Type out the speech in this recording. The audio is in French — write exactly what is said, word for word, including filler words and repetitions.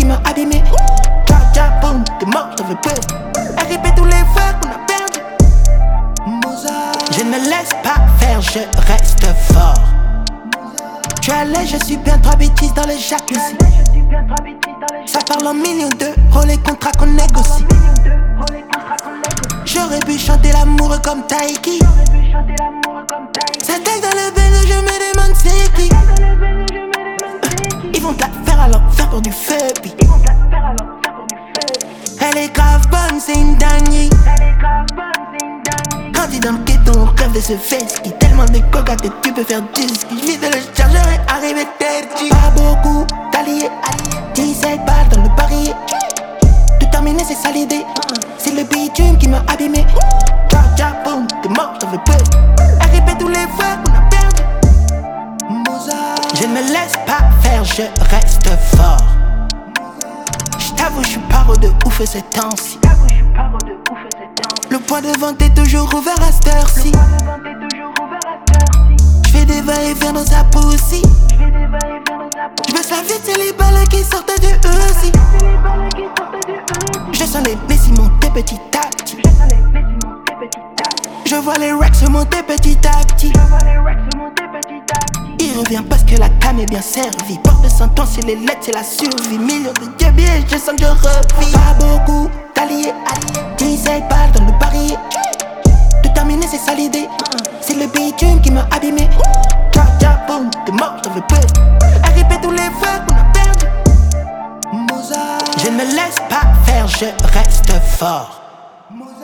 m'a abîmé. Tcha tcha boum, t'es mort, j'en veux plus. Elle répète tous les fois qu'on a perdu. Mozart. Je ne me laisse pas faire, je reste fort. Je suis à l'aise, je suis bien, trois bêtises dans le jacuzzi. Ça parle en millions d'euros, les contrats qu'on négocie. J'aurais pu chanter l'amour comme Taiki. Ça tête dans le baiser, je me demande c'est qui. Ils vont te la faire à l'enfer pour du feu. Elle est grave bonne, c'est une dinguerie. Quand t'es dans le ghetto, on rêve de ce fesqui. Tellement de coca que tu peux faire du ski. Je vide le chargeur et arrive tête. Pas beaucoup d'alliés, dix-sept balles dans le barillet. Tout terminer c'est ça l'idée. C'est le bitume qui m'a abîmé. Tcha tcha boum, t'es mort, j'en veux plus. Elle répète tous les fois qu'on a perdu. Mozart. Je ne me laisse pas faire, je reste fort. J't'avoue, j'suis paro de ouf ces temps-ci. Le point de vente est toujours ouvert à cette heure-ci. J'fais des va-et-vient dans sa peau aussi. J'baisse la vite, c'est les balles qui sortent du E aussi. Je sens les messi monter petit à petit. Je vois les racks monter petit à petit. Il revient parce que la cam est bien servie. Porte de cent ans, c'est les lettres, c'est la survie. Millions de dieux billets, je sens que je revis. Pas beaucoup d'alliés, dix-sept balles dans le barillet. Tout terminer, c'est ça l'idée. C'est le bitume qui m'a abîmé. Tcha tcha boum, t'es mort, j'en veux plus. Elle répète tous les fois qu'on a perdu. Mozart. Je ne me laisse pas faire, je reste fort. Mozart.